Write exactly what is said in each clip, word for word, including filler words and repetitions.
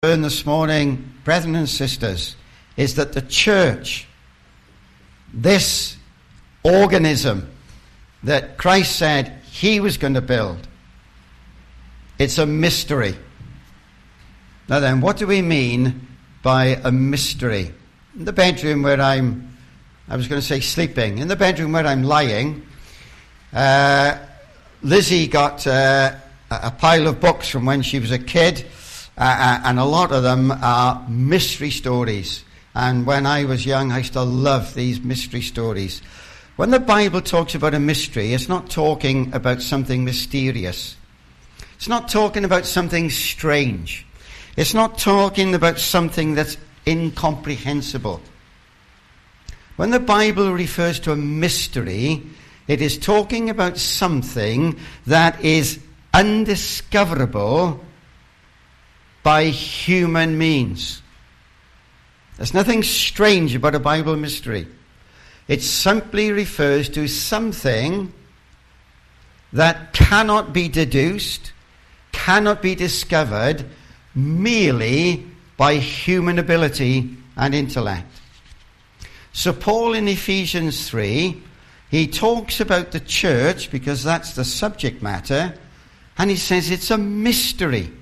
learn this morning, brethren and sisters, is that the church, this organism that Christ said he was going to build, it's a mystery. Now then, what do we mean by a mystery? In the bedroom where I'm, I was going to say sleeping, in the bedroom where I'm lying, uh, Lizzie got uh, a pile of books from when she was a kid, uh, and a lot of them are mystery stories. And when I was young, I used to love these mystery stories. When the Bible talks about a mystery, it's not talking about something mysterious. It's not talking about something strange. It's not talking about something that's incomprehensible. When the Bible refers to a mystery, it is talking about something that is undiscoverable by human means. There's nothing strange about a Bible mystery. It simply refers to something that cannot be deduced, cannot be discovered merely by human ability and intellect. So Paul in Ephesians three, he talks about the church because that's the subject matter, and he says it's a mystery.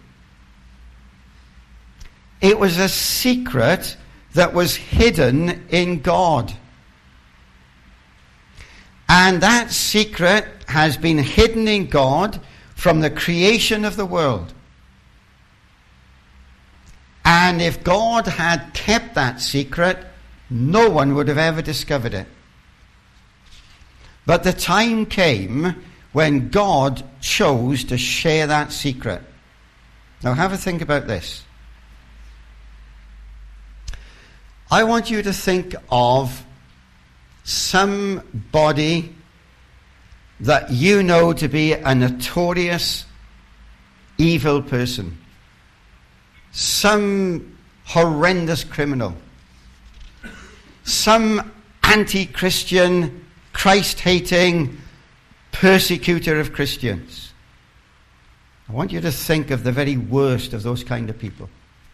It was a secret that was hidden in God. And that secret has been hidden in God from the creation of the world. And if God had kept that secret, no one would have ever discovered it. But the time came when God chose to share that secret. Now have a think about this. I want you to think of somebody that you know to be a notorious evil person. Some horrendous criminal. Some anti-Christian, Christ-hating persecutor of Christians. I want you to think of the very worst of those kind of people.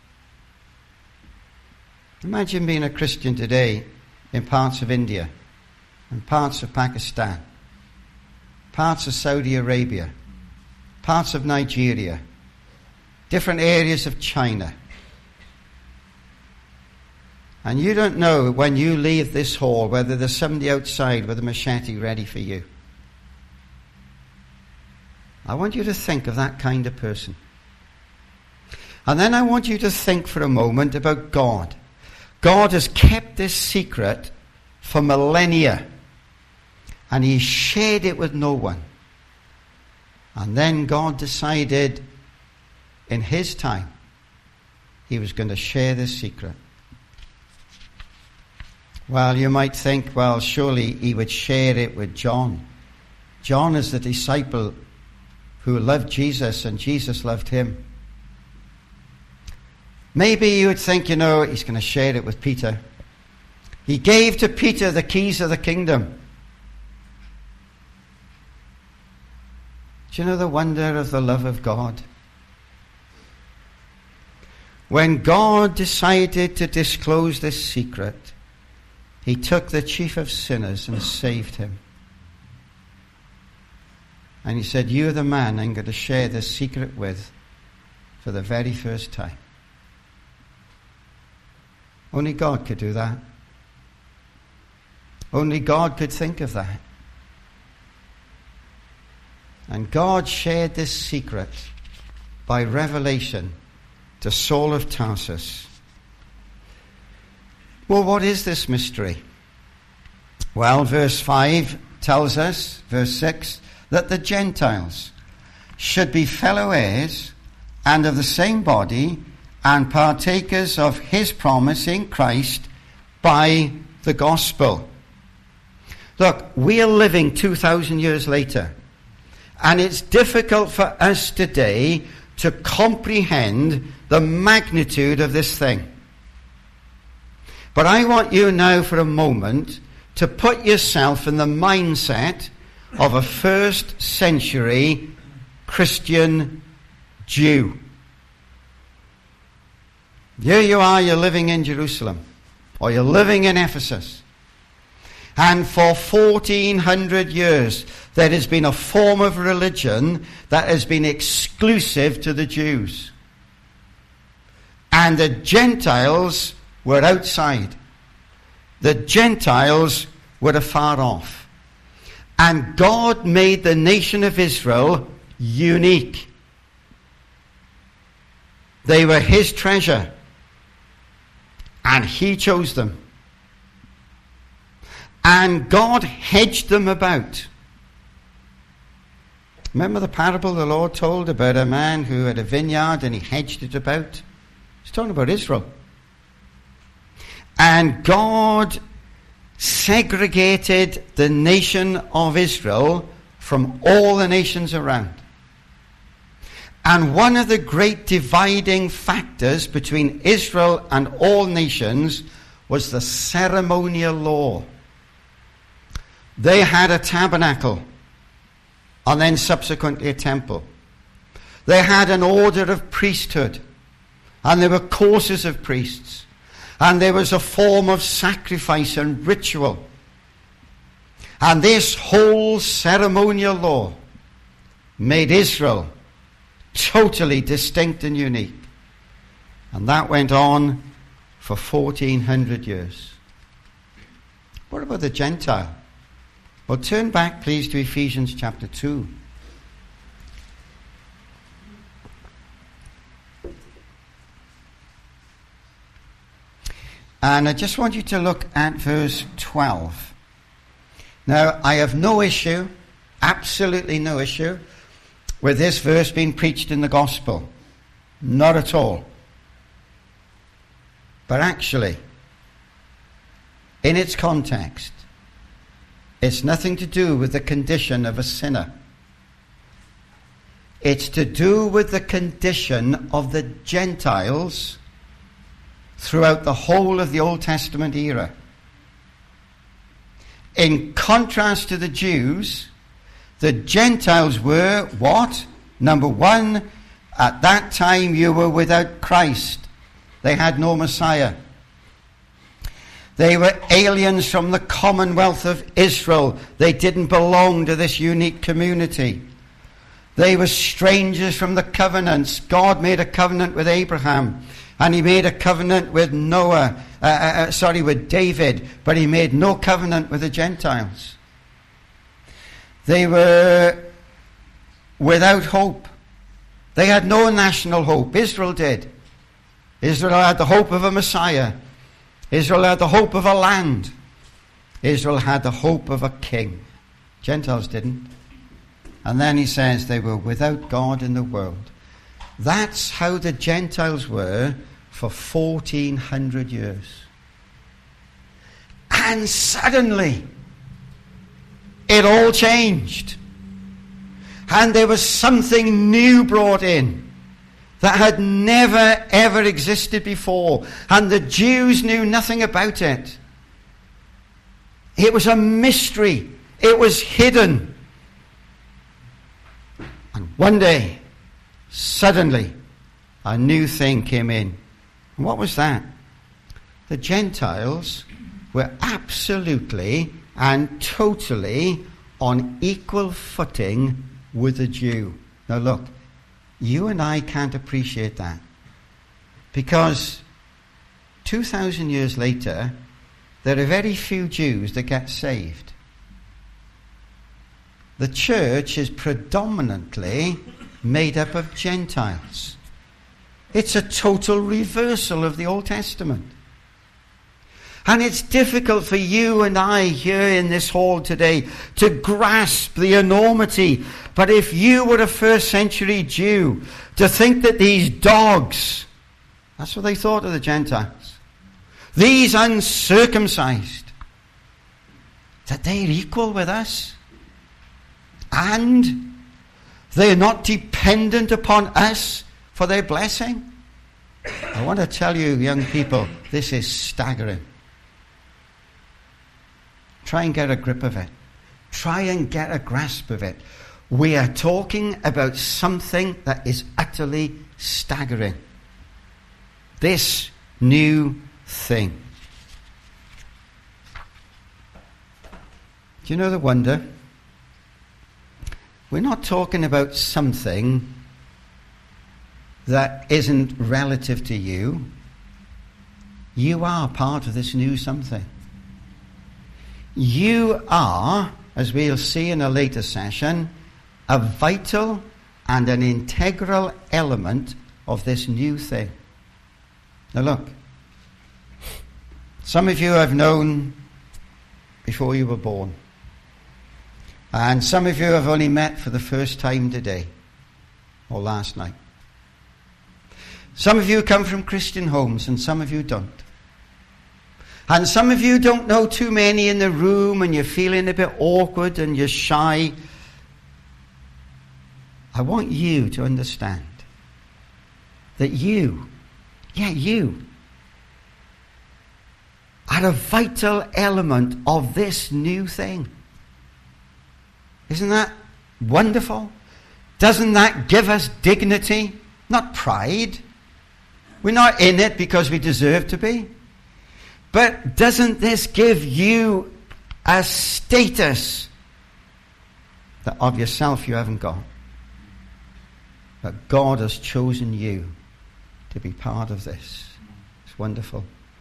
Imagine being a Christian today in parts of India, in parts of Pakistan, parts of Saudi Arabia, parts of Nigeria, different areas of China. And you don't know when you leave this hall whether there's somebody outside with a machete ready for you. I want you to think of that kind of person. And then I want you to think for a moment about God. God has kept this secret for millennia, and he shared it with no one. And then God decided in his time he was going to share this secret. Well, you might think, well, surely he would share it with John. John is the disciple who loved Jesus, and Jesus loved him. Maybe you would think, you know, he's going to share it with Peter. He gave to Peter the keys of the kingdom. Do you know the wonder of the love of God? When God decided to disclose this secret, he took the chief of sinners and saved him. And he said, you're the man I'm going to share this secret with for the very first time. Only God could do that. Only God could think of that. And God shared this secret by revelation to Saul of Tarsus. Well, what is this mystery? Well, verse five tells us, verse six, that the Gentiles should be fellow heirs and of the same body and partakers of his promise in Christ by the gospel. Look, we are living two thousand years later, and it's difficult for us today to comprehend the magnitude of this thing. But I want you now for a moment to put yourself in the mindset of a first century Christian Jew. Here you are, you're living in Jerusalem, or you're living in Ephesus. And for fourteen hundred years, there has been a form of religion that has been exclusive to the Jews. And the Gentiles were outside. The Gentiles were afar off. And God made the nation of Israel unique. They were his treasure. And he chose them. And God hedged them about. Remember the parable the Lord told about a man who had a vineyard and he hedged it about? He's talking about Israel. And God segregated the nation of Israel from all the nations around. And one of the great dividing factors between Israel and all nations was the ceremonial law. They had a tabernacle and then subsequently a temple. They had an order of priesthood and there were courses of priests and there was a form of sacrifice and ritual. And this whole ceremonial law made Israel totally distinct and unique. And that went on for fourteen hundred years. What about the Gentile? Well, turn back, please, to Ephesians chapter two. And I just want you to look at verse twelve. Now, I have no issue, absolutely no issue, with this verse being preached in the gospel. Not at all. But actually, in its context, it's nothing to do with the condition of a sinner. It's to do with the condition of the Gentiles throughout the whole of the Old Testament era. In contrast to the Jews, the Gentiles were what? Number one, at that time you were without Christ. They had no Messiah. They were aliens from the commonwealth of Israel. They didn't belong to this unique community. They were strangers from the covenants. God made a covenant with Abraham. And he made a covenant with Noah, uh, uh, sorry, with David. But he made no covenant with the Gentiles. They were without hope. They had no national hope. Israel did. Israel had the hope of a Messiah. Israel had the hope of a land. Israel had the hope of a king. Gentiles didn't. And then he says they were without God in the world. That's how the Gentiles were for fourteen hundred years. And suddenly, it all changed. And there was something new brought in that had never ever existed before. And the Jews knew nothing about it. It was a mystery. It was hidden. And one day, suddenly, a new thing came in. And what was that? The Gentiles were absolutely and totally on equal footing with the Jew. Now look, you and I can't appreciate that. Because two thousand years later, there are very few Jews that get saved. The church is predominantly made up of Gentiles. It's a total reversal of the Old Testament. And it's difficult for you and I here in this hall today to grasp the enormity. But if you were a first century Jew, to think that these dogs, that's what they thought of the Gentiles, these uncircumcised, that they're equal with us, and they're not dependent upon us for their blessing. I want to tell you, young people, this is staggering. Try and get a grip of it. Try and get a grasp of it. We are talking about something that is utterly staggering. This new thing. Do you know the wonder? We're not talking about something that isn't relative to you. You are part of this new something. You are, as we'll see in a later session, a vital and an integral element of this new thing. Now look, some of you I've known before you were born. And some of you have only met for the first time today or last night. Some of you come from Christian homes and some of you don't. And some of you don't know too many in the room and you're feeling a bit awkward and you're shy. I want you to understand that you, yeah, you, are a vital element of this new thing. Isn't that wonderful? Doesn't that give us dignity? Not pride. We're not in it because we deserve to be. But doesn't this give you a status that of yourself you haven't got? That God has chosen you to be part of this. It's wonderful.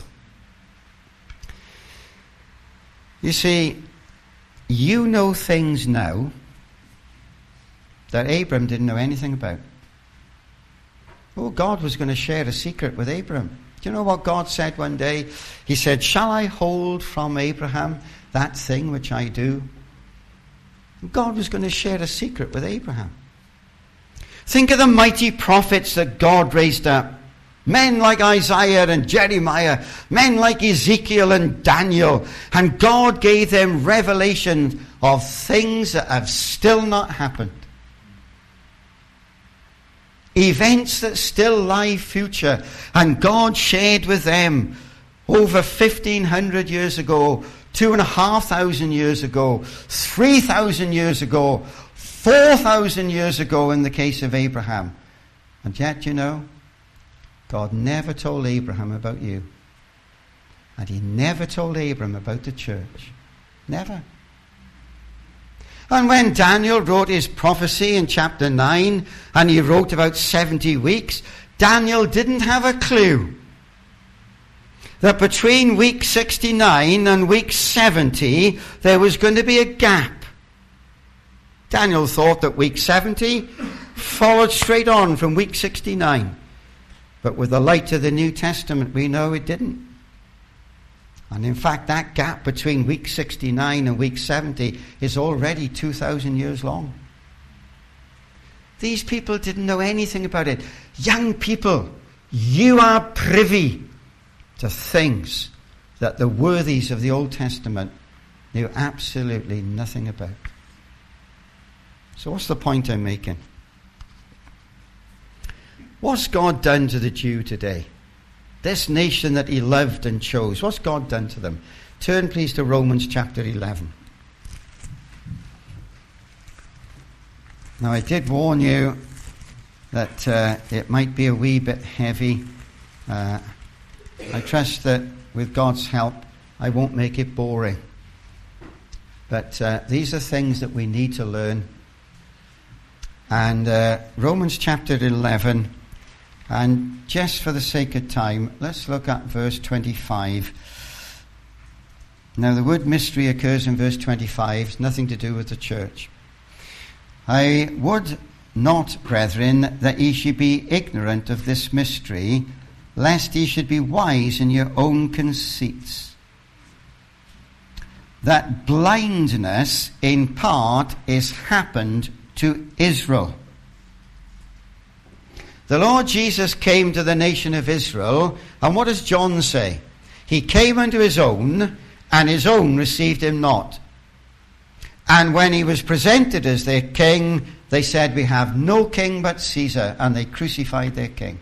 You see, you know things now that Abram didn't know anything about. Oh, God was going to share a secret with Abram. Do you know what God said one day? He said, "Shall I hold from Abraham that thing which I do?" And God was going to share a secret with Abraham. Think of the mighty prophets that God raised up. Men like Isaiah and Jeremiah, men like Ezekiel and Daniel, and God gave them revelation of things that have still not happened. Events that still lie future, and God shared with them over fifteen hundred years ago, two and a half thousand years ago, three thousand years ago, four thousand years ago in the case of Abraham. And yet, you know, God never told Abraham about you. And he never told Abraham about the church. Never. And when Daniel wrote his prophecy in chapter nine, and he wrote about seventy weeks, Daniel didn't have a clue that between week sixty-nine and week seventy, there was going to be a gap. Daniel thought that week seventy followed straight on from week sixty-nine. But with the light of the New Testament, we know it didn't. And in fact, that gap between week sixty-nine and week seventy is already two thousand years long. These people didn't know anything about it. Young people, you are privy to things that the worthies of the Old Testament knew absolutely nothing about. So what's the point I'm making? What's God done to the Jew today? This nation that he loved and chose. What's God done to them? Turn please to Romans chapter eleven. Now I did warn you that uh, it might be a wee bit heavy. Uh, I trust that with God's help I won't make it boring. But uh, these are things that we need to learn. And uh, Romans chapter eleven, and just for the sake of time, let's look at verse twenty-five. Now the word mystery occurs in verse twenty-five. It's nothing to do with the church. I would not, brethren, that ye should be ignorant of this mystery, lest ye should be wise in your own conceits. That blindness in part is happened to Israel. The Lord Jesus came to the nation of Israel, and what does John say? He came unto his own, and his own received him not. And when he was presented as their king, they said, we have no king but Caesar, and they crucified their king.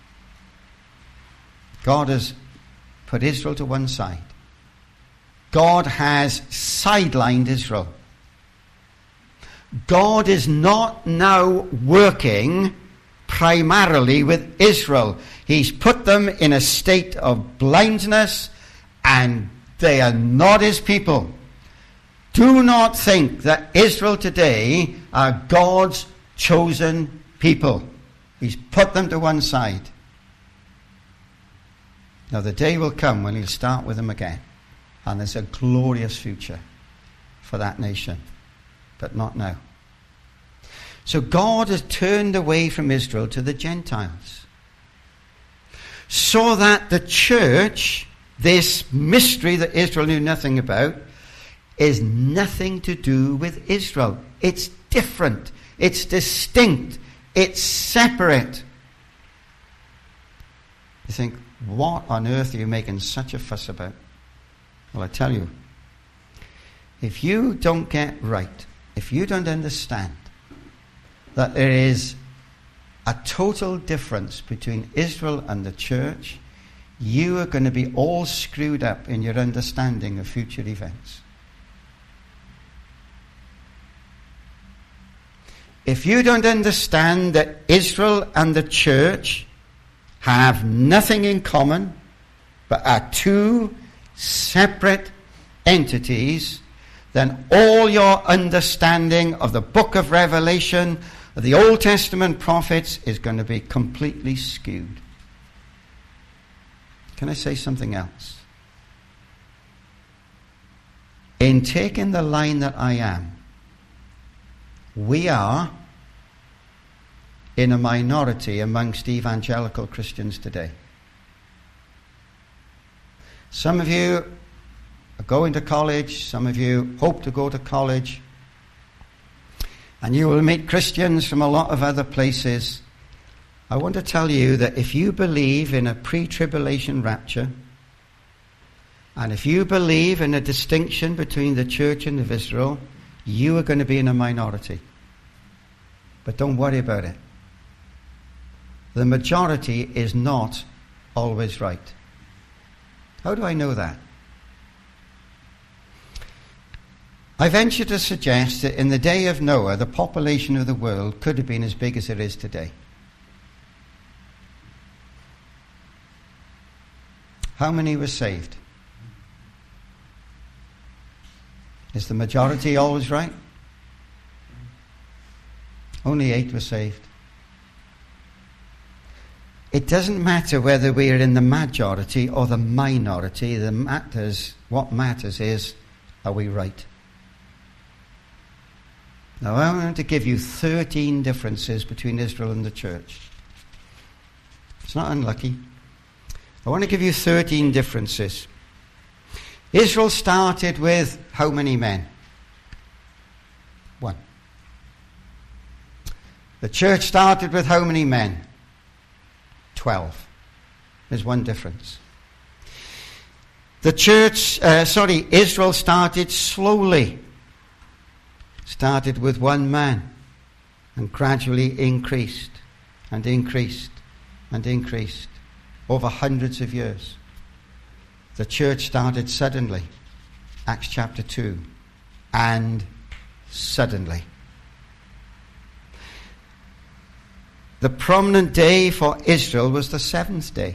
God has put Israel to one side. God has sidelined Israel. God is not now working primarily with Israel. He's put them in a state of blindness, and they are not his people. Do not think that Israel today are God's chosen people. He's put them to one side. Now the day will come when he'll start with them again. And there's a glorious future for that nation. But not now. So God has turned away from Israel to the Gentiles. So that the church, this mystery that Israel knew nothing about, is nothing to do with Israel. It's different. It's distinct. It's separate. You think, what on earth are you making such a fuss about? Well, I tell you, if you don't get right, if you don't understand that there is a total difference between Israel and the church, you are going to be all screwed up in your understanding of future events. If you don't understand that Israel and the church have nothing in common, but are two separate entities, then all your understanding of the book of Revelation, of the Old Testament prophets, is going to be completely skewed. Can I say something else? In taking the line that I am, we are in a minority amongst evangelical Christians today. Some of you are going to college, some of you hope to go to college, and you will meet Christians from a lot of other places. I want to tell you that if you believe in a pre-tribulation rapture, and if you believe in a distinction between the church and of Israel, you are going to be in a minority. But don't worry about it. The majority is not always right. How do I know that? I venture to suggest that in the day of Noah, the population of the world could have been as big as it is today. How many were saved? Is the majority always right? Only eight were saved. It doesn't matter whether we are in the majority or the minority. The matters, what matters is, are we right? Now I want to give you thirteen differences between Israel and the church. It's not unlucky. I want to give you thirteen differences. Israel started with how many men? One. The church started with how many men? Twelve. There's one difference. The church, uh, sorry, Israel started slowly. Started with one man and gradually increased and increased and increased over hundreds of years. The church started suddenly, Acts chapter two, and suddenly. The prominent day for Israel was the seventh day.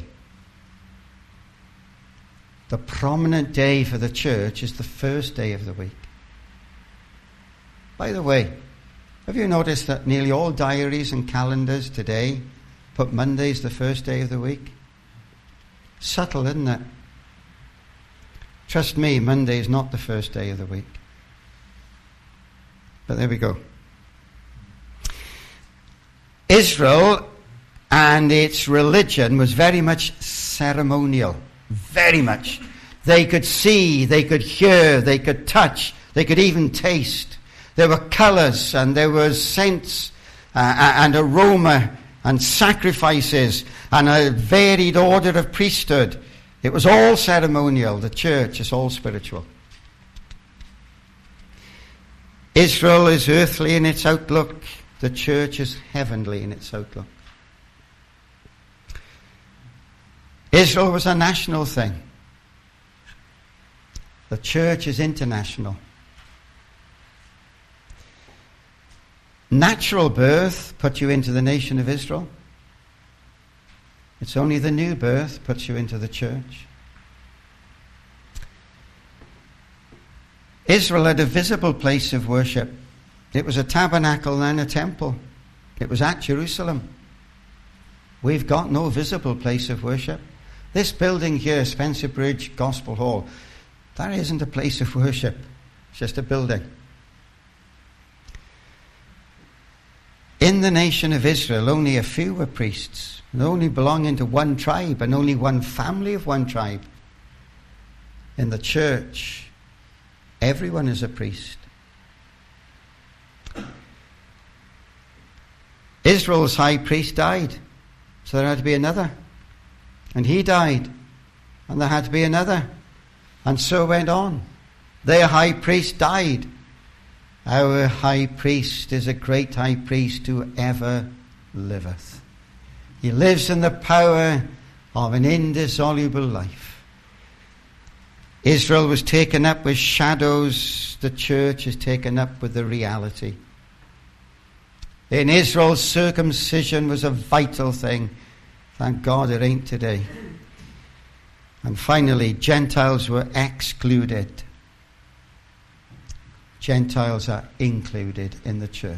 The prominent day for the church is the first day of the week. By the way, have you noticed that nearly all diaries and calendars today put Monday as the first day of the week? Subtle, isn't it? Trust me, Monday is not the first day of the week. But there we go. Israel and its religion was very much ceremonial. Very much. They could see, they could hear, they could touch, they could even taste. There were colours and there was scents uh, and aroma and sacrifices and a varied order of priesthood. It was all ceremonial. The church is all spiritual. Israel is earthly in its outlook. The church is heavenly in its outlook. Israel was a national thing. The church is international. Natural birth put you into the nation of Israel. It's only the new birth puts you into the church. Israel had a visible place of worship. It was a tabernacle and a temple. It was at Jerusalem. We've got no visible place of worship. This building here, Spencer Bridge Gospel Hall, that isn't a place of worship. It's just a building. In the nation of Israel, only a few were priests, and only belonging to one tribe, and only one family of one tribe. In the church, everyone is a priest. Israel's high priest died, so there had to be another. And he died, and there had to be another. And so went on. Their high priest died. Our high priest is a great high priest who ever liveth. He lives in the power of an indissoluble life. Israel was taken up with shadows. The church is taken up with the reality. In Israel, circumcision was a vital thing. Thank God it ain't today. And finally, Gentiles were excluded. Gentiles are included in the church.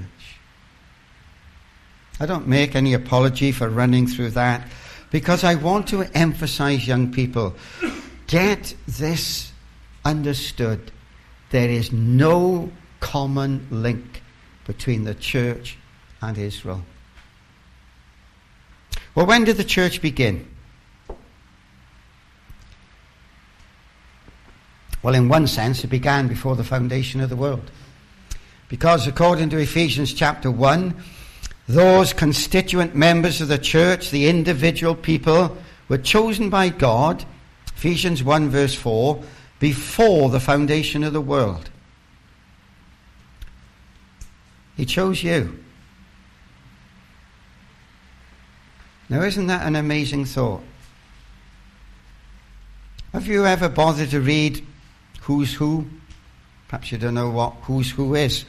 I don't make any apology for running through that, because I want to emphasize, young people, get this understood. There is no common link between the church and Israel. Well, when did the church begin? Well, in one sense, it began before the foundation of the world. Because according to Ephesians chapter one, those constituent members of the church, the individual people, were chosen by God, Ephesians one verse four, before the foundation of the world. He chose you. Now, isn't that an amazing thought? Have you ever bothered to read Who's Who? Perhaps you don't know what Who's Who is.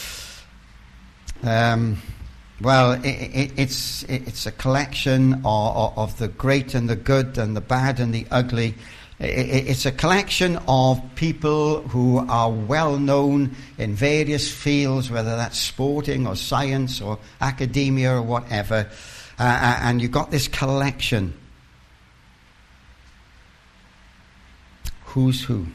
Um, well, it, it, it's it, it's a collection of, of the great and the good and the bad and the ugly. It, it, it's a collection of people who are well known in various fields, whether that's sporting or science or academia or whatever. Uh, and you've got this collection. Who's Who?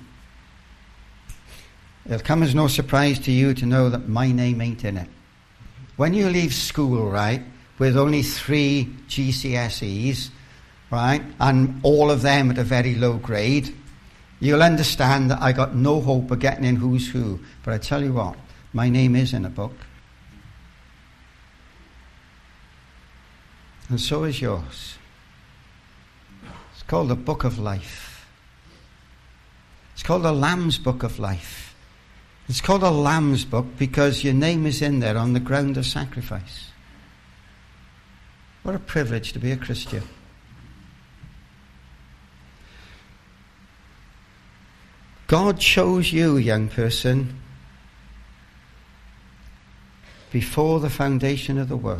It'll come as no surprise to you to know that my name ain't in it. When you leave school, right, with only three G C S Es, right, and all of them at a very low grade, you'll understand that I got no hope of getting in Who's Who. But I tell you what, my name is in a book. And so is yours. It's called the Book of Life. It's called the Lamb's Book of Life. It's called a Lamb's Book because your name is in there on the ground of sacrifice. What a privilege to be a Christian. God chose you, young person, before the foundation of the world.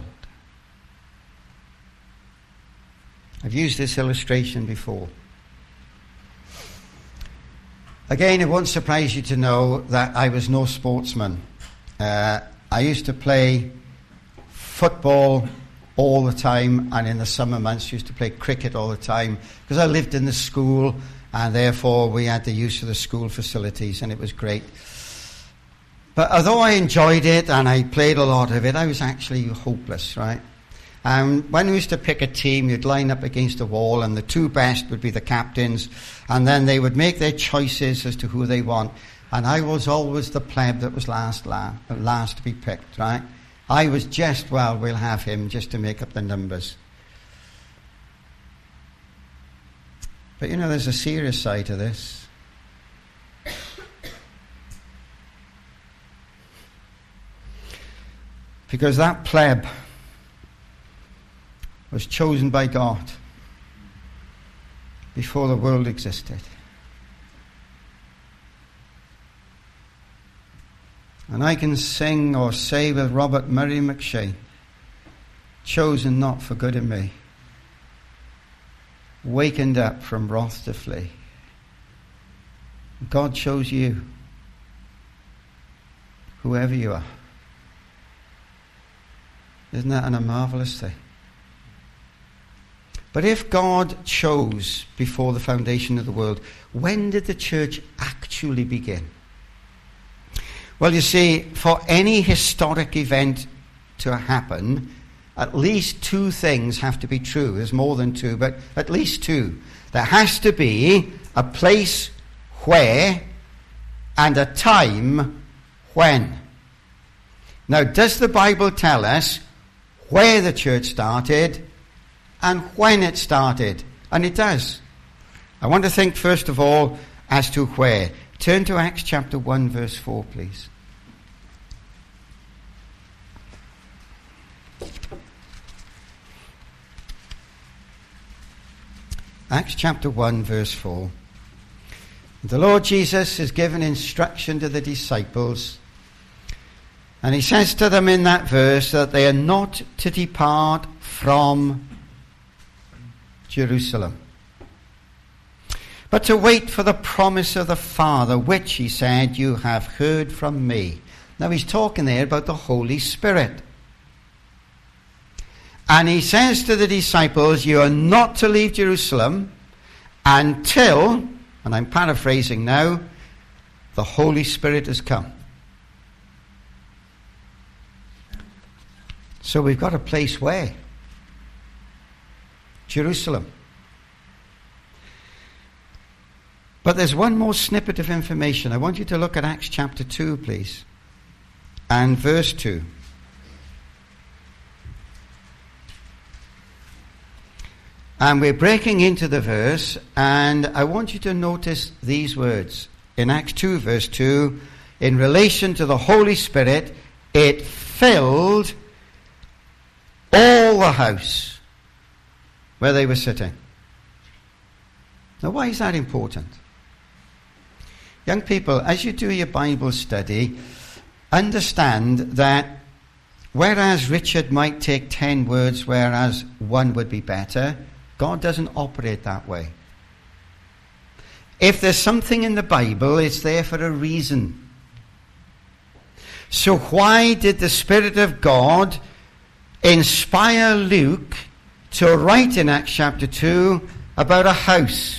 I've used this illustration before. Again, it won't surprise you to know that I was no sportsman. Uh, I used to play football all the time, and in the summer months used to play cricket all the time, because I lived in the school, and therefore we had the use of the school facilities, and it was great. But although I enjoyed it, and I played a lot of it, I was actually hopeless, right? Um, when we used to pick a team, you'd line up against a wall, and the two best would be the captains, and then they would make their choices as to who they want. And I was always the pleb that was last, last, last to be picked, right? I was just, well, we'll have him just to make up the numbers. But you know, there's a serious side to this. Because that pleb was chosen by God before the world existed. And I can sing or say with Robert Murray McShane, chosen not for good in me, wakened up from wrath to flee. God chose you, whoever you are. Isn't that a marvelous thing? But if God chose before the foundation of the world, when did the church actually begin? Well, you see, for any historic event to happen, at least two things have to be true. There's more than two, but at least two. There has to be a place where and a time when. Now, does the Bible tell us where the church started and when it started? And it does. I want to think first of all as to where. Turn to Acts chapter one, verse four, please. Acts chapter one, verse four. The Lord Jesus has given instruction to the disciples, and he says to them in that verse that they are not to depart from Jerusalem, but to wait for the promise of the Father, which, he said, you have heard from me. Now he's talking there about the Holy Spirit. And he says to the disciples, you are not to leave Jerusalem until, and I'm paraphrasing now, the Holy Spirit has come. So we've got a place where? Jerusalem. But there's one more snippet of information. I want you to look at Acts chapter two, please, and verse two. And we're breaking into the verse, and I want you to notice these words. In Acts two, verse two, in relation to the Holy Spirit, it filled all the house where they were sitting. Now, why is that important? Young people, as you do your Bible study, understand that whereas Richard might take ten words, whereas one would be better, God doesn't operate that way. If there's something in the Bible, it's there for a reason. So why did the Spirit of God inspire Luke to write in Acts chapter two about a house?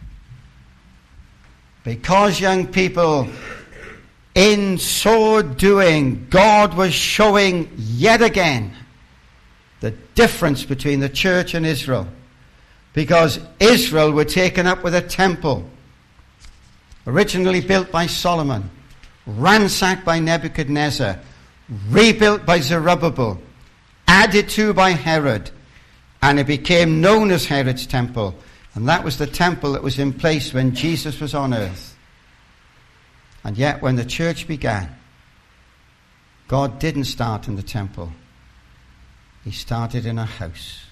Because, young people, in so doing, God was showing yet again the difference between the church and Israel. Because Israel were taken up with a temple, originally built by Solomon, ransacked by Nebuchadnezzar, rebuilt by Zerubbabel, added to by Herod, and it became known as Herod's temple. And that was the temple that was in place when Jesus was on earth. And yet when the church began, God didn't start in the temple. He started in a house.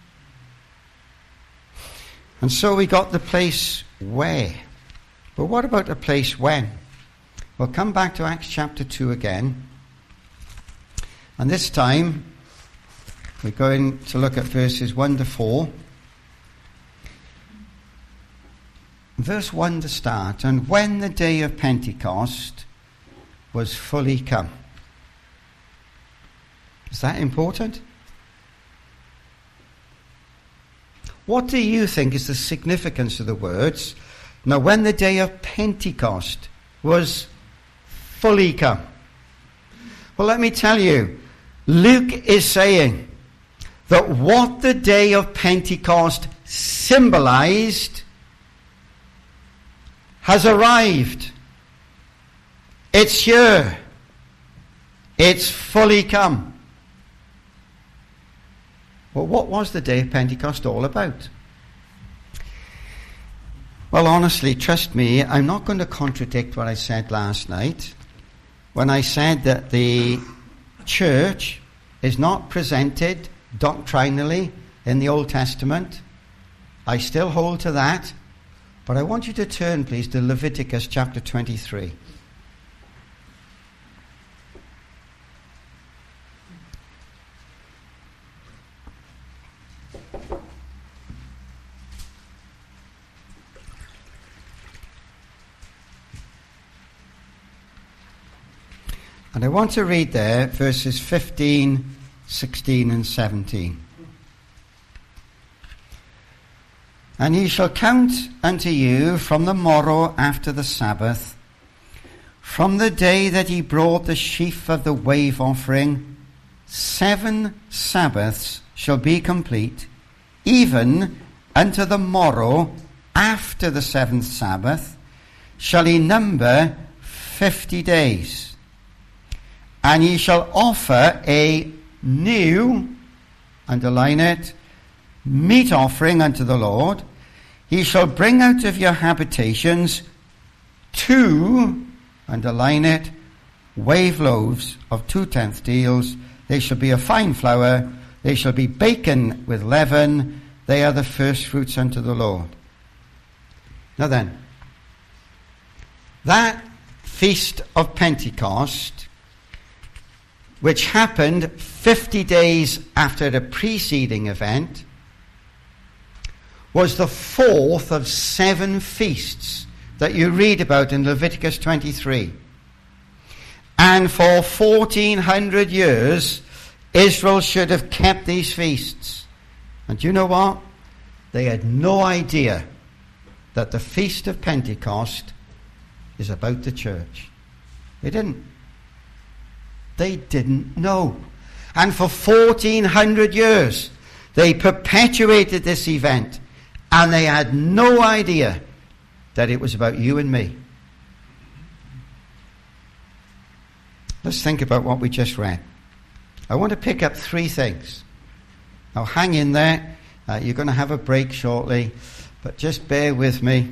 And so we got the place where. But what about the place when? We'll come back to Acts chapter two again. And this time, we're going to look at verses one to four. Verse one to start. And when the day of Pentecost was fully come. Is that important? What do you think is the significance of the words? Now, when the day of Pentecost was fully come. Well, let me tell you, Luke is saying that what the day of Pentecost symbolized has arrived. It's here. It's fully come. Well, what was the day of Pentecost all about? Well, honestly, trust me, I'm not going to contradict what I said last night when I said that the church is not presented doctrinally in the Old Testament. I still hold to that. But I want you to turn, please, to Leviticus chapter twenty-three. And I want to read there verses fifteen, sixteen, and seventeen. And he shall count unto you from the morrow after the Sabbath, from the day that he brought the sheaf of the wave offering, seven Sabbaths shall be complete, even unto the morrow after the seventh Sabbath shall he number fifty days. And ye shall offer a new, underline it, meat offering unto the Lord. He shall bring out of your habitations two, underline it, wave loaves of two-tenth deals. They shall be of fine flour. They shall be baken with leaven. They are the first fruits unto the Lord. Now then, that feast of Pentecost, which happened fifty days after the preceding event, was the fourth of seven feasts that you read about in Leviticus twenty-three. And for fourteen hundred years, Israel should have kept these feasts. And you know what? They had no idea that the Feast of Pentecost is about the church. They didn't. They didn't know. And for fourteen hundred years, they perpetuated this event. And they had no idea that it was about you and me. Let's think about what we just read. I want to pick up three things. Now hang in there. Uh, you're going to have a break shortly. But just bear with me.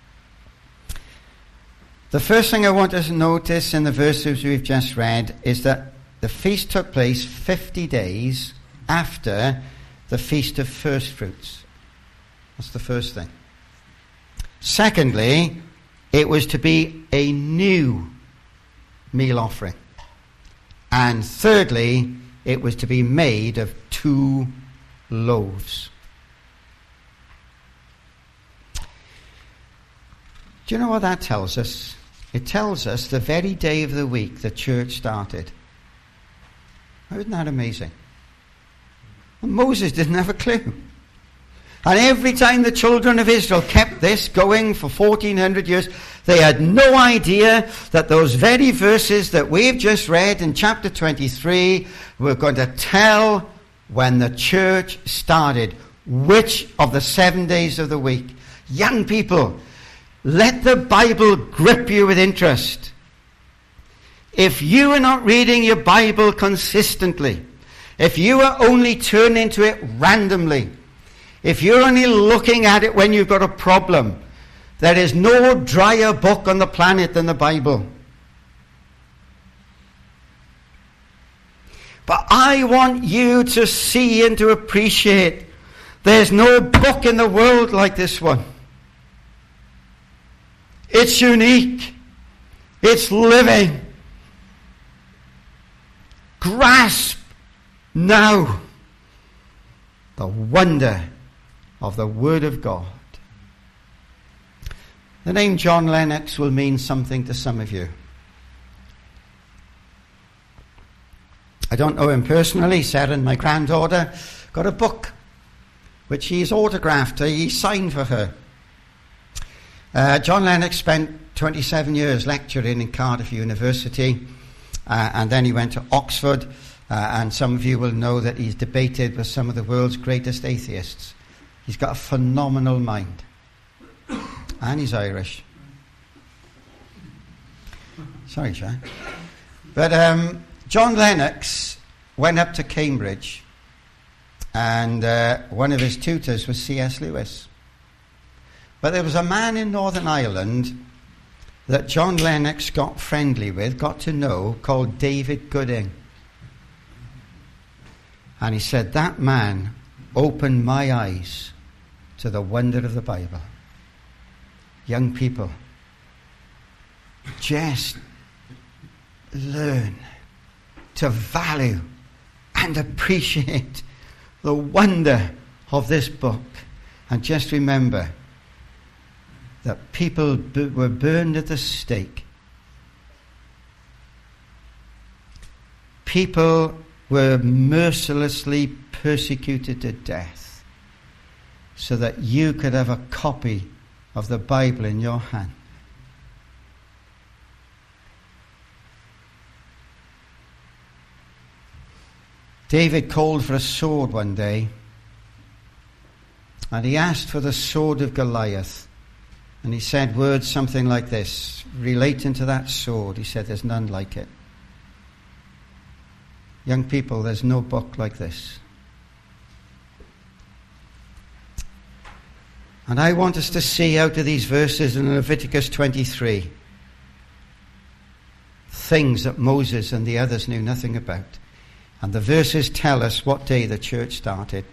The first thing I want us to notice in the verses we've just read is that the feast took place fifty days after the Feast of First Fruits. That's the first thing. Secondly, it was to be a new meal offering. And thirdly, it was to be made of two loaves. Do you know what that tells us? It tells us the very day of the week the church started. Isn't that amazing? And Moses didn't have a clue. And every time the children of Israel kept this going for fourteen hundred years, they had no idea that those very verses that we've just read in chapter twenty-three were going to tell when the church started, which of the seven days of the week. Young people, let the Bible grip you with interest. If you are not reading your Bible consistently, if you are only turning to it randomly, if you're only looking at it when you've got a problem, there is no drier book on the planet than the Bible. But I want you to see and to appreciate there's no book in the world like this one. It's unique. It's living. Grasp now the wonder of the Word of God. The name John Lennox will mean something to some of you. I don't know him personally. Sarah, my granddaughter, got a book which he's autographed. He signed for her. Uh, John Lennox spent twenty-seven years lecturing in Cardiff University, uh, and then he went to Oxford, uh, and some of you will know that he's debated with some of the world's greatest atheists. He's got a phenomenal mind. And he's Irish. Sorry, Sean. But um, John Lennox went up to Cambridge, and uh, one of his tutors was C S Lewis. But there was a man in Northern Ireland that John Lennox got friendly with, got to know, called David Gooding. And he said, that man opened my eyes to the wonder of the Bible. Young people, just learn to value and appreciate the wonder of this book. And just remember that people b- were burned at the stake people were mercilessly persecuted to death so that you could have a copy of the Bible in your hand. David called for a sword one day, and he asked for the sword of Goliath. And he said words something like this, relating to that sword. He said, there's none like it. Young people, there's no book like this. And I want us to see out of these verses in Leviticus twenty-three things that Moses and the others knew nothing about. And the verses tell us what day the church started.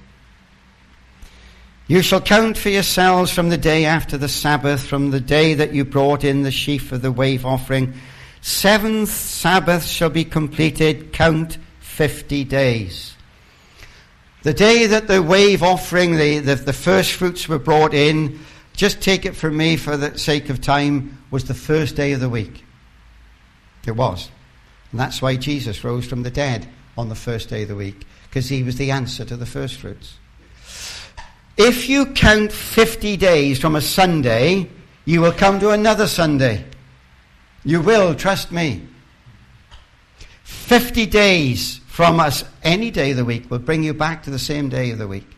You shall count for yourselves from the day after the Sabbath, from the day that you brought in the sheaf of the wave offering. Seventh Sabbath shall be completed. Count fifty days. The day that the wave offering, the, the, the first fruits were brought in, just take it from me for the sake of time, was the first day of the week. It was. And that's why Jesus rose from the dead on the first day of the week, because he was the answer to the first fruits. If you count fifty days from a Sunday, you will come to another Sunday. You will, trust me. fifty days from us, any day of the week, will bring you back to the same day of the week.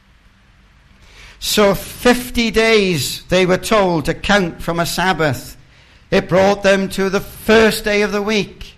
So fifty days they were told to count from a Sabbath. It brought them to the first day of the week.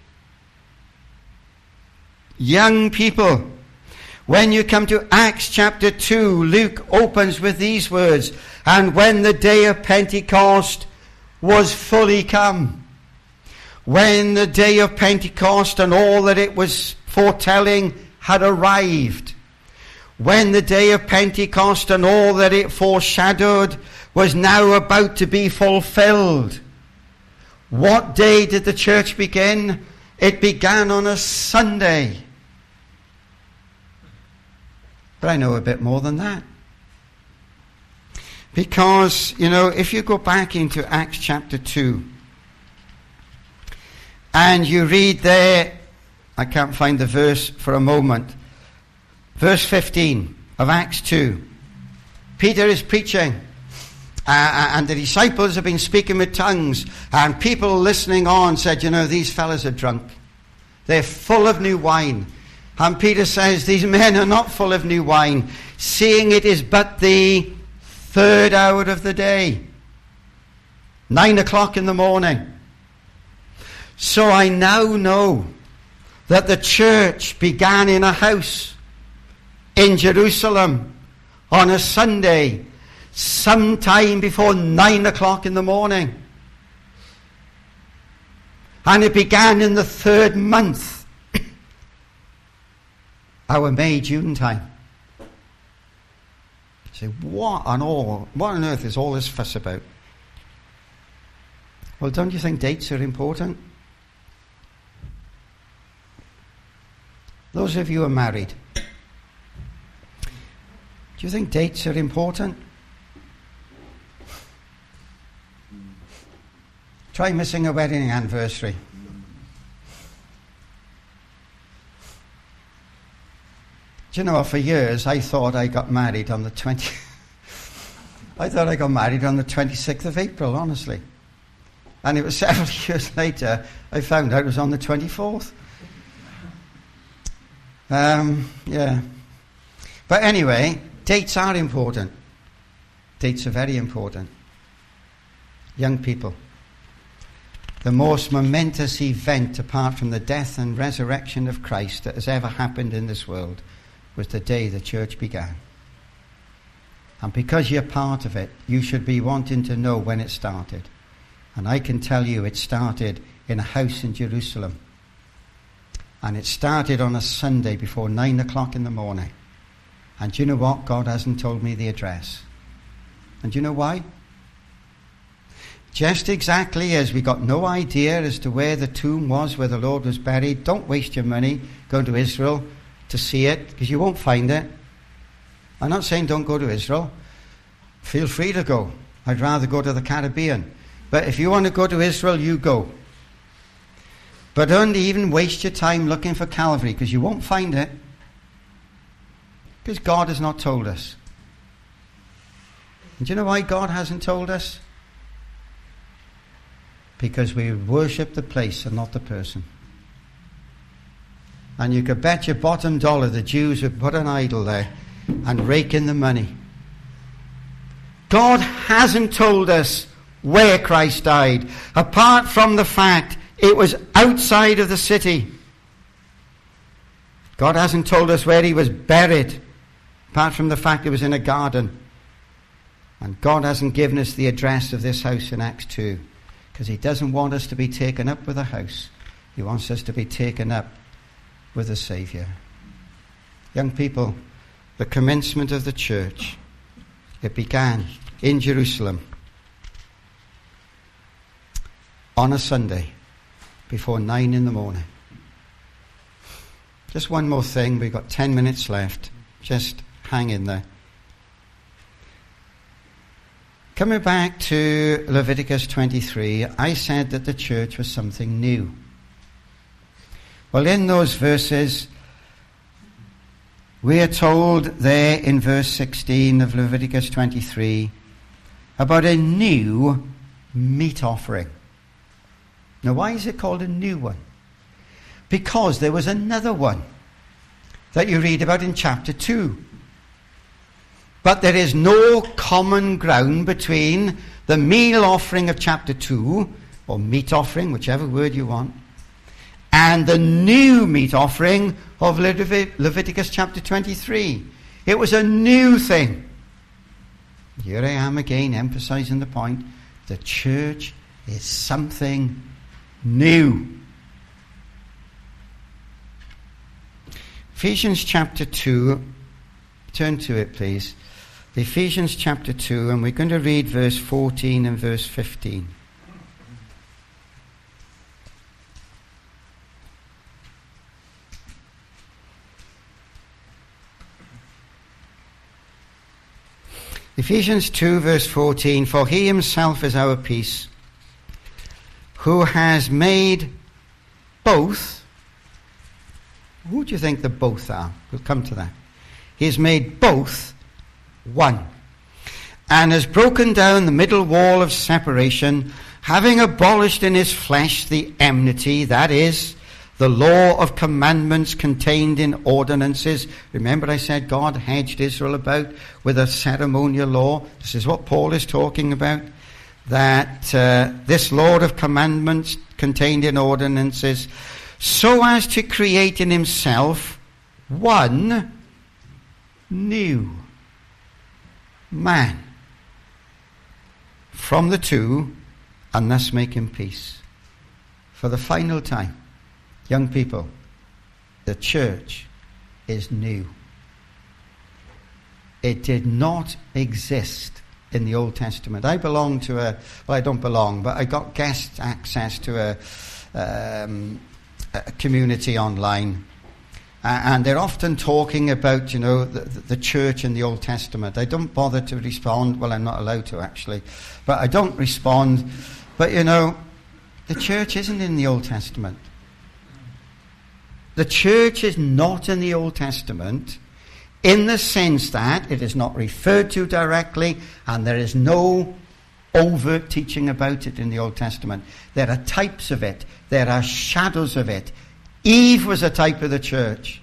Young people, when you come to Acts chapter two, Luke opens with these words, and when the day of Pentecost was fully come. When the day of Pentecost and all that it was foretelling had arrived. When the day of Pentecost and all that it foreshadowed was now about to be fulfilled. What day did the church begin? It began on a Sunday. But I know a bit more than that. Because, you know, if you go back into Acts chapter two, and you read there, I can't find the verse for a moment, verse fifteen of Acts two. Peter is preaching, uh, and the disciples have been speaking with tongues, and people listening on said, you know, these fellas are drunk. They're full of new wine. And Peter says, these men are not full of new wine, seeing it is but the third hour of the day. Nine o'clock in the morning. So I now know that the church began in a house in Jerusalem on a Sunday, sometime before nine o'clock in the morning. And it began in the third month. Our May, June time. You say, what on all, what on earth is all this fuss about? Well, don't you think dates are important? Those of you who are married, do you think dates are important? Try missing a wedding anniversary. Do you know, for years I thought I got married on the twentieth. I thought I got married on the twenty-sixth of April, honestly. And it was several years later I found out it was on the twenty-fourth. Um, yeah. But anyway, dates are important. Dates are very important. Young people, the most momentous event apart from the death and resurrection of Christ that has ever happened in this world was the day the church began. And because you're part of it, you should be wanting to know when it started. And I can tell you it started in a house in Jerusalem. And it started on a Sunday before nine o'clock in the morning. And do you know what? God hasn't told me the address. And do you know why? Just exactly as we got no idea as to where the tomb was where the Lord was buried. Don't waste your money going to Israel to see it, because you won't find it. I'm not saying don't go to Israel. Feel free to go. I'd rather go to the Caribbean. But if you want to go to Israel, you go. But don't even waste your time looking for Calvary, because you won't find it. Because God has not told us. And do you know why God hasn't told us? Because we worship the place and not the person. And you could bet your bottom dollar the Jews would put an idol there and rake in the money. God hasn't told us where Christ died, apart from the fact it was outside of the city. God hasn't told us where he was buried, apart from the fact it was in a garden. And God hasn't given us the address of this house in Acts two, because he doesn't want us to be taken up with a house. He wants us to be taken up with the Saviour. Young people, the commencement of the church, it began in Jerusalem on a Sunday before nine in the morning. Just one more thing. We've got ten minutes left. Just hang in there. Coming back to Leviticus twenty-three, I said that the church was something new. Well, in those verses, we are told there in verse sixteen of Leviticus twenty-three about a new meat offering. Now, why is it called a new one? Because there was another one that you read about in chapter two. But there is no common ground between the meal offering of chapter two, or meat offering, whichever word you want, and the new meat offering of Levit- Leviticus chapter twenty-three. It was a new thing. Here I am again emphasizing the point. The church is something new. Ephesians chapter two. Turn to it, please. Ephesians chapter two, and we're going to read verse fourteen and verse fifteen. Ephesians two, verse fourteen, for he himself is our peace, who has made both. Who do you think the both are? We'll come to that. He has made both one, and has broken down the middle wall of separation, having abolished in his flesh the enmity, that is, the law of commandments contained in ordinances. Remember I said God hedged Israel about with a ceremonial law. This is what Paul is talking about. That uh, this law of commandments contained in ordinances, so as to create in himself one new man from the two, and thus make him peace. For the final time, young people, the church is new. It did not exist in the Old Testament. I belong to a, well, I don't belong, but I got guest access to a, um, a community online. Uh, and they're often talking about, you know, the, the church in the Old Testament. I don't bother to respond. Well, I'm not allowed to, actually. But I don't respond. But, you know, the church isn't in the Old Testament. The church is not in the Old Testament in the sense that it is not referred to directly, and there is no overt teaching about it in the Old Testament. There are types of it. There are shadows of it. Eve was a type of the church.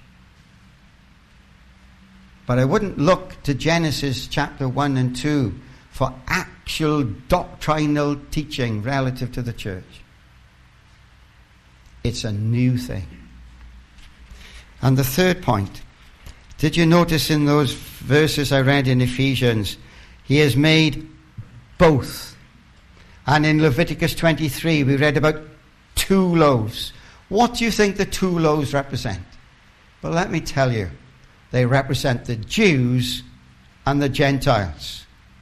But I wouldn't look to Genesis chapter one and two for actual doctrinal teaching relative to the church. It's a new thing. And the third point, did you notice in those verses I read in Ephesians, he has made both. And in Leviticus twenty-three we read about two loaves. What do you think the two loaves represent? Well, let me tell you. They represent the Jews and the Gentiles.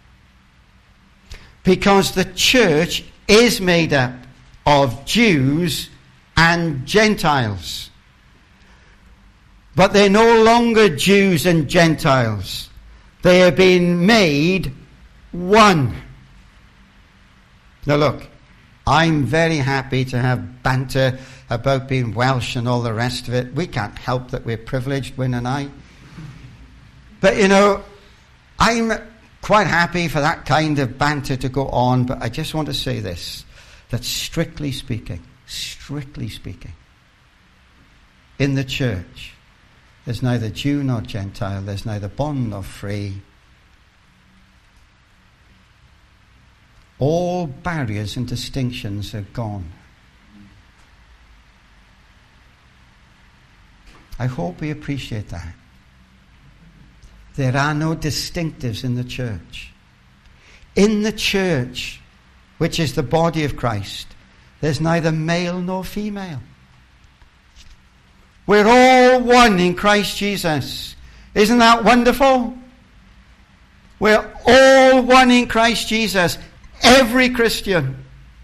Because the church is made up of Jews and Gentiles. But they're no longer Jews and Gentiles. They have been made one. Now look, I'm very happy to have banter about being Welsh and all the rest of it. We can't help that we're privileged, Wyn and I. But, you know, I'm quite happy for that kind of banter to go on, but I just want to say this, that strictly speaking, strictly speaking, in the church, there's neither Jew nor Gentile, there's neither bond nor free. All barriers and distinctions are gone. I hope we appreciate that. There are no distinctives in the church. In the church, which is the body of Christ, there's neither male nor female. We're all one in Christ Jesus. Isn't that wonderful? We're all one in Christ Jesus. Every Christian.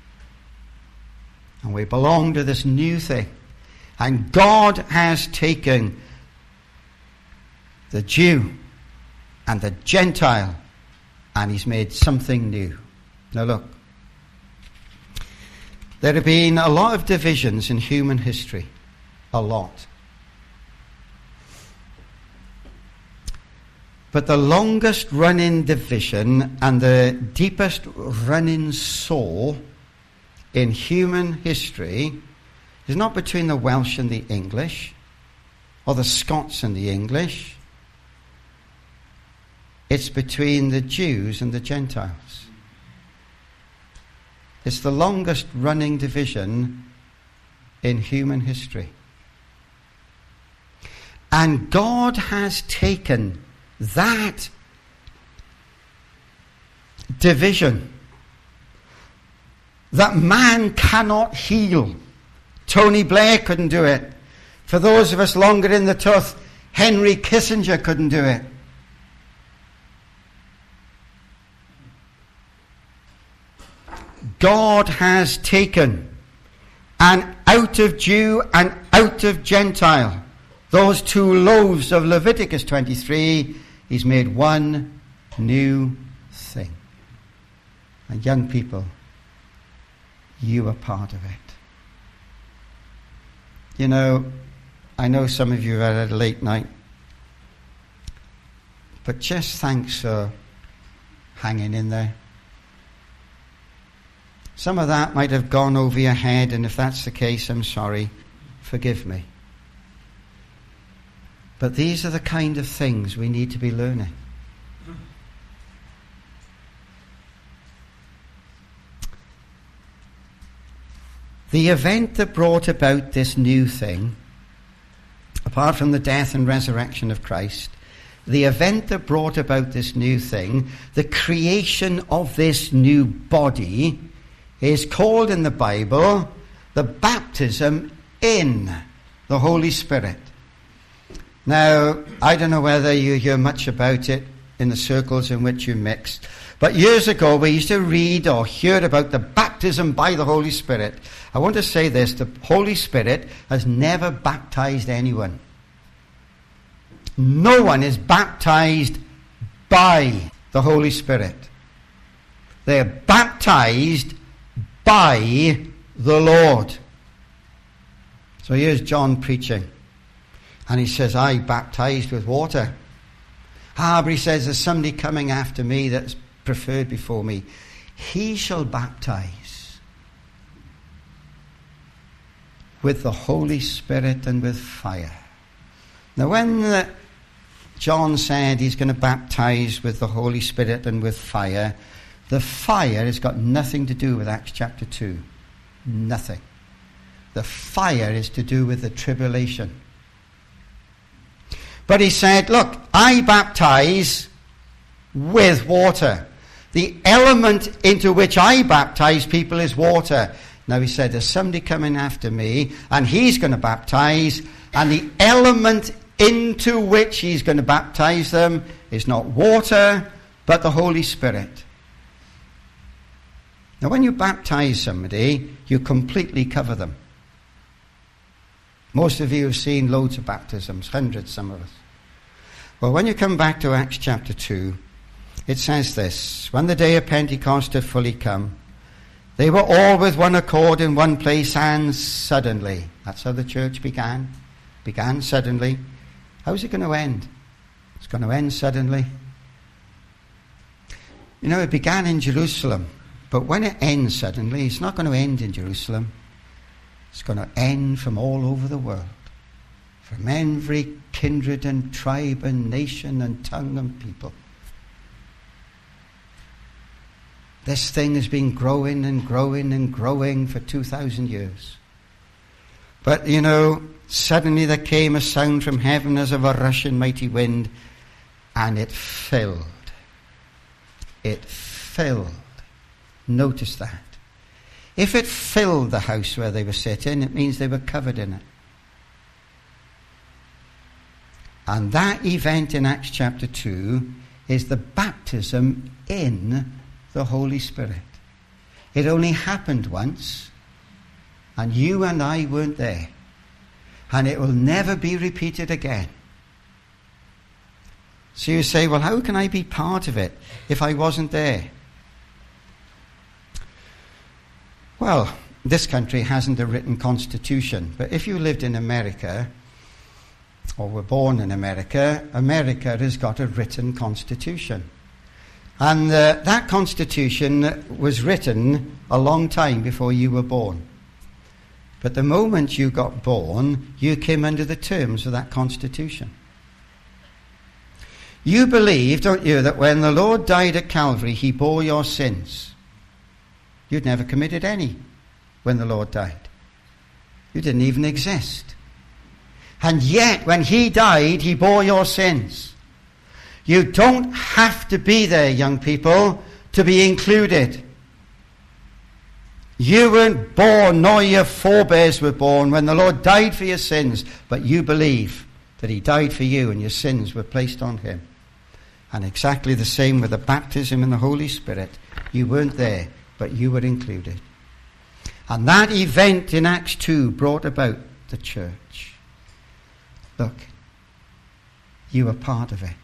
And we belong to this new thing. And God has taken the Jew and the Gentile, and he's made something new. Now look, there have been a lot of divisions in human history. A lot. But the longest running division and the deepest running sore in human history is not between the Welsh and the English, or the Scots and the English. It's between the Jews and the Gentiles. It's the longest running division in human history. And God has taken that division that man cannot heal. Tony Blair couldn't do it. For those of us longer in the tooth, Henry Kissinger couldn't do it. God has taken, and out of Jew and out of Gentile, those two loaves of Leviticus twenty-three, he's made one new thing. And young people, you are part of it. You know, I know some of you are at a late night, but just thanks for hanging in there. Some of that might have gone over your head, and if that's the case, I'm sorry. Forgive me. But these are the kind of things we need to be learning. The event that brought about this new thing, apart from the death and resurrection of Christ, the event that brought about this new thing, the creation of this new body, is called in the Bible the baptism in the Holy Spirit. Now, I don't know whether you hear much about it in the circles in which you mixed, but years ago we used to read or hear about the baptism by the Holy Spirit. I want to say this, the Holy Spirit has never baptized anyone. No one is baptized by the Holy Spirit. They are baptized by the Lord. So here's John preaching, and he says, I baptized with water. Ah, but he says, there's somebody coming after me that's preferred before me. He shall baptize with the Holy Spirit and with fire. Now when the, John said he's going to baptize with the Holy Spirit and with fire, the fire has got nothing to do with Acts chapter two. Nothing. The fire is to do with the tribulation. But he said, look, I baptize with water. The element into which I baptize people is water. Now he said, there's somebody coming after me, and he's going to baptize, and the element into which he's going to baptize them is not water, but the Holy Spirit. Now when you baptize somebody, you completely cover them. Most of you have seen loads of baptisms, hundreds, some of us. Well, when you come back to Acts chapter two, it says this, when the day of Pentecost had fully come, They were all with one accord in one place, and suddenly. That's how the church began. Began suddenly. How's it going to end? It's going to end suddenly. You know, it began in Jerusalem, but when it ends suddenly, it's not going to end in Jerusalem. It's going to end from all over the world. From every kindred and tribe and nation and tongue and people. This thing has been growing and growing and growing for two thousand years. But, you know, suddenly there came a sound from heaven as of a rushing mighty wind, and it filled. It filled. Notice that. If it filled the house where they were sitting, it means they were covered in it. And that event in Acts chapter two is the baptism in the Holy Spirit. It only happened once, and you and I weren't there. And it will never be repeated again. So you say, well, how can I be part of it if I wasn't there? Well, this country hasn't a written constitution, but if you lived in America, or were born in America, America has got a written constitution. And uh, that constitution was written a long time before you were born. But the moment you got born, you came under the terms of that constitution. You believe, don't you, that when the Lord died at Calvary, he bore your sins. You'd never committed any when the Lord died. You didn't even exist. And yet, when he died, he bore your sins. You don't have to be there, young people, to be included. You weren't born, nor your forebears were born when the Lord died for your sins, but you believe that he died for you and your sins were placed on him. And exactly the same with the baptism in the Holy Spirit. You weren't there, but you were included. And that event in Acts two brought about the church. Look, you are part of it.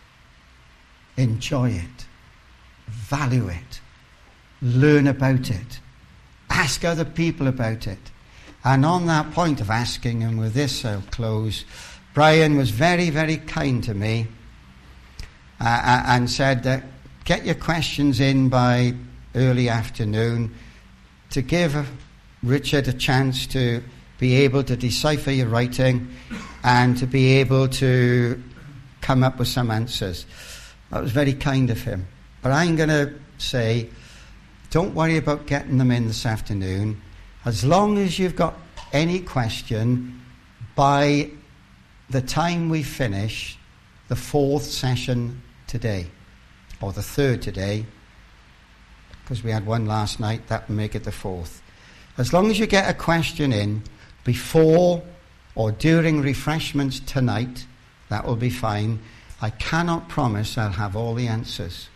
Enjoy it. Value it. Learn about it. Ask other people about it. And on that point of asking, and with this I'll close, Brian was very, very kind to me uh, and said, uh, get your questions in by early afternoon to give Richard a chance to be able to decipher your writing and to be able to come up with some answers. That was very kind of him. But I'm going to say, don't worry about getting them in this afternoon. As long as you've got any question, by the time we finish the fourth session today, or the third today, because we had one last night, that will make it the fourth. As long as you get a question in before or during refreshments tonight, that will be fine. I cannot promise I'll have all the answers.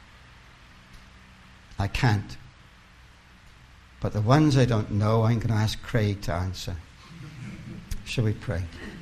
I can't. But the ones I don't know, I'm going to ask Craig to answer. Shall we pray?